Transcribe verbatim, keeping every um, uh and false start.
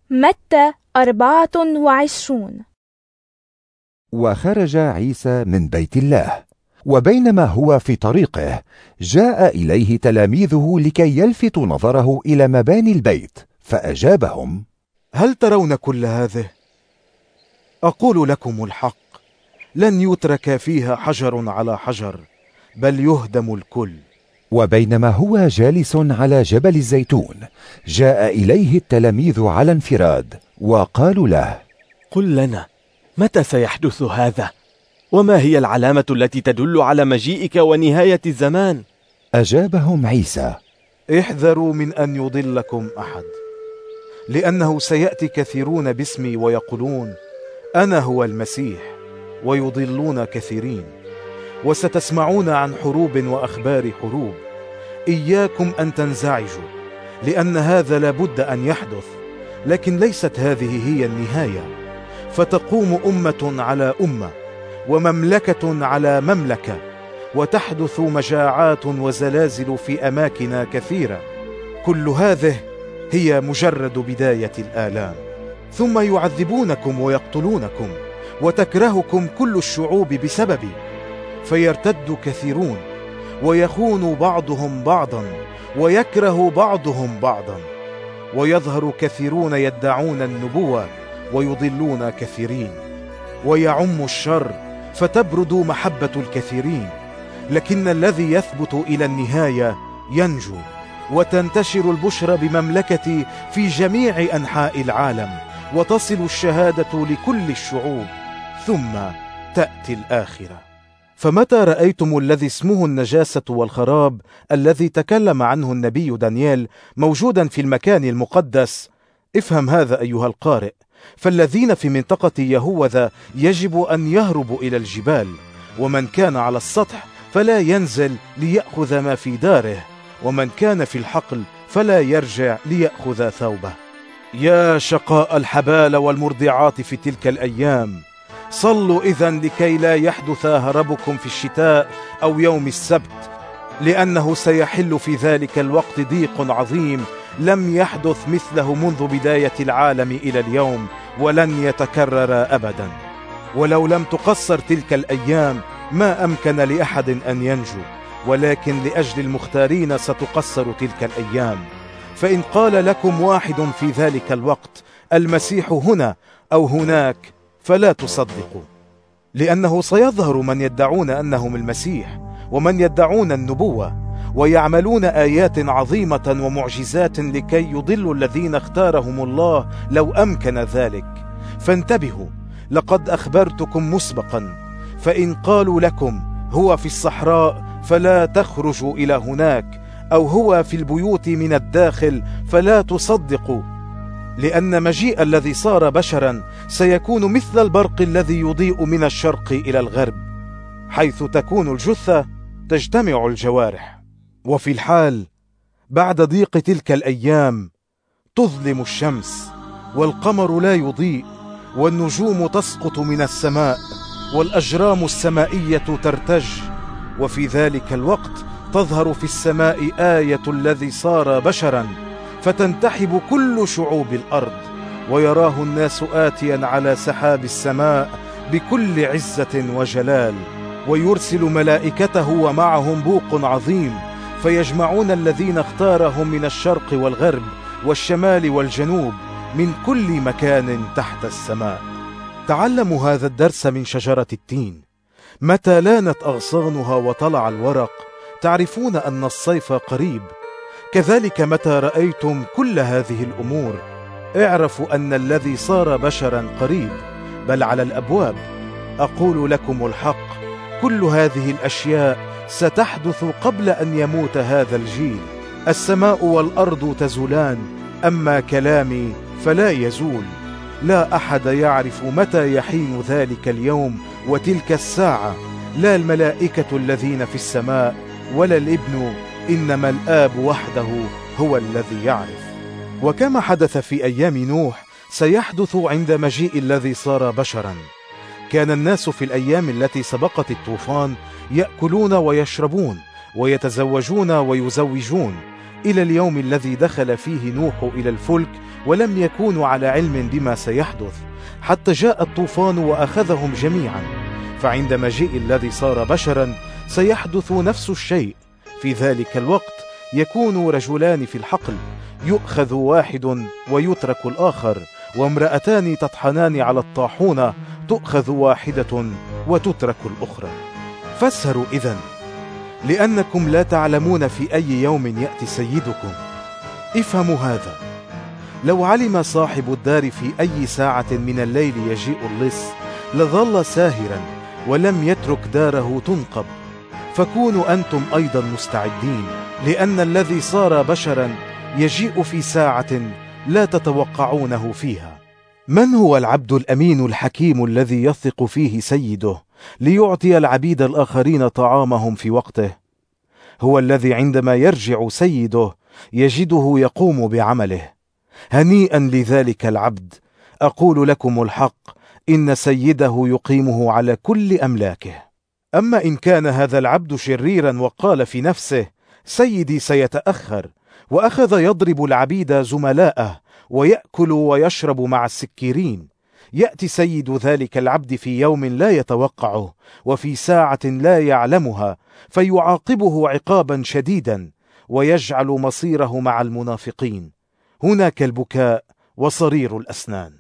متى أربعة وعشرون. وخرج عيسى من بيت الله، وبينما هو في طريقه جاء إليه تلاميذه لكي يلفتوا نظره إلى مباني البيت، فأجابهم: هل ترون كل هذه؟ أقول لكم الحق، لن يترك فيها حجر على حجر، بل يهدم الكل. وبينما هو جالس على جبل الزيتون جاء إليه التلاميذ على انفراد وقالوا له: قل لنا، متى سيحدث هذا؟ وما هي العلامة التي تدل على مجيئك ونهاية الزمان؟ أجابهم عيسى: احذروا من أن يضلكم أحد، لأنه سيأتي كثيرون باسمي ويقولون أنا هو المسيح، ويضلون كثيرين. وستسمعون عن حروب وأخبار حروب. إياكم أن تنزعجوا، لأن هذا لابد أن يحدث، لكن ليست هذه هي النهاية. فتقوم أمة على أمة، ومملكة على مملكة، وتحدث مجاعات وزلازل في أماكن كثيرة. كل هذه هي مجرد بداية الآلام. ثم يعذبونكم ويقتلونكم، وتكرهكم كل الشعوب بسببي، فيرتد كثيرون، ويخون بعضهم بعضا، ويكره بعضهم بعضا، ويظهر كثيرون يدعون النبوة ويضلون كثيرين، ويعم الشر فتبرد محبة الكثيرين. لكن الذي يثبت إلى النهاية ينجو، وتنتشر البشرى بمملكتي في جميع أنحاء العالم، وتصل الشهادة لكل الشعوب، ثم تأتي الآخرة. فمتى رأيتم الذي اسمه النجاسة والخراب الذي تكلم عنه النبي دانيال موجودا في المكان المقدس، افهم هذا أيها القارئ، فالذين في منطقة يهوذا يجب أن يهربوا إلى الجبال، ومن كان على السطح فلا ينزل ليأخذ ما في داره، ومن كان في الحقل فلا يرجع ليأخذ ثوبه. يا شقاء الحبال والمرضعات في تلك الأيام، صلوا إذن لكي لا يحدث هربكم في الشتاء أو يوم السبت، لأنه سيحل في ذلك الوقت ضيق عظيم لم يحدث مثله منذ بداية العالم إلى اليوم، ولن يتكرر أبدا. ولو لم تقصر تلك الأيام ما أمكن لأحد أن ينجو، ولكن لأجل المختارين ستقصر تلك الأيام. فإن قال لكم واحد في ذلك الوقت المسيح هنا أو هناك فلا تصدقوا، لأنه سيظهر من يدعون أنهم المسيح، ومن يدعون النبوة، ويعملون آيات عظيمة ومعجزات لكي يضلوا الذين اختارهم الله لو أمكن ذلك. فانتبهوا، لقد أخبرتكم مسبقا. فإن قالوا لكم هو في الصحراء فلا تخرجوا إلى هناك، أو هو في البيوت من الداخل فلا تصدقوا، لأن مجيء الذي صار بشرا سيكون مثل البرق الذي يضيء من الشرق إلى الغرب. حيث تكون الجثة تجتمع الجوارح. وفي الحال بعد ضيق تلك الأيام تظلم الشمس، والقمر لا يضيء، والنجوم تسقط من السماء، والأجرام السمائية ترتج. وفي ذلك الوقت تظهر في السماء آية الذي صار بشرا، فتنتحب كل شعوب الأرض، ويراه الناس آتيا على سحاب السماء بكل عزة وجلال، ويرسل ملائكته ومعهم بوق عظيم، فيجمعون الذين اختارهم من الشرق والغرب والشمال والجنوب من كل مكان تحت السماء. تعلموا هذا الدرس من شجرة التين. متى لانت أغصانها وطلع الورق تعرفون أن الصيف قريب. كذلك متى رأيتم كل هذه الأمور اعرفوا أن الذي صار بشرا قريب، بل على الأبواب. أقول لكم الحق، كل هذه الأشياء ستحدث قبل أن يموت هذا الجيل. السماء والأرض تزولان، أما كلامي فلا يزول. لا أحد يعرف متى يحين ذلك اليوم وتلك الساعة، لا الملائكة الذين في السماء ولا الابن، إنما الآب وحده هو الذي يعرف. وكما حدث في أيام نوح سيحدث عند مجيء الذي صار بشرا. كان الناس في الأيام التي سبقت الطوفان يأكلون ويشربون ويتزوجون ويزوجون، إلى اليوم الذي دخل فيه نوح إلى الفلك ولم يكونوا على علم بما سيحدث، حتى جاء الطوفان وأخذهم جميعا. فعند مجيء الذي صار بشرا سيحدث نفس الشيء. في ذلك الوقت يكون رجلان في الحقل، يؤخذ واحد ويترك الآخر، وامرأتان تطحنان على الطاحونة، تؤخذ واحدة وتترك الأخرى. فاسهروا إذن، لأنكم لا تعلمون في أي يوم يأتي سيدكم. افهموا هذا: لو علم صاحب الدار في أي ساعة من الليل يجيء اللص لظل ساهرا ولم يترك داره تنقب. فكونوا أنتم أيضا مستعدين، لأن الذي صار بشرا يجيء في ساعة لا تتوقعونه فيها. من هو العبد الأمين الحكيم الذي يثق فيه سيده ليعطي العبيد الآخرين طعامهم في وقته؟ هو الذي عندما يرجع سيده يجده يقوم بعمله. هنيئا لذلك العبد. أقول لكم الحق، إن سيده يقيمه على كل أملاكه. أما إن كان هذا العبد شريرا وقال في نفسه: سيدي سيتأخر، وأخذ يضرب العبيد زملاءه ويأكل ويشرب مع السكيرين، يأتي سيد ذلك العبد في يوم لا يتوقعه وفي ساعة لا يعلمها، فيعاقبه عقابا شديدا، ويجعل مصيره مع المنافقين. هناك البكاء وصرير الأسنان.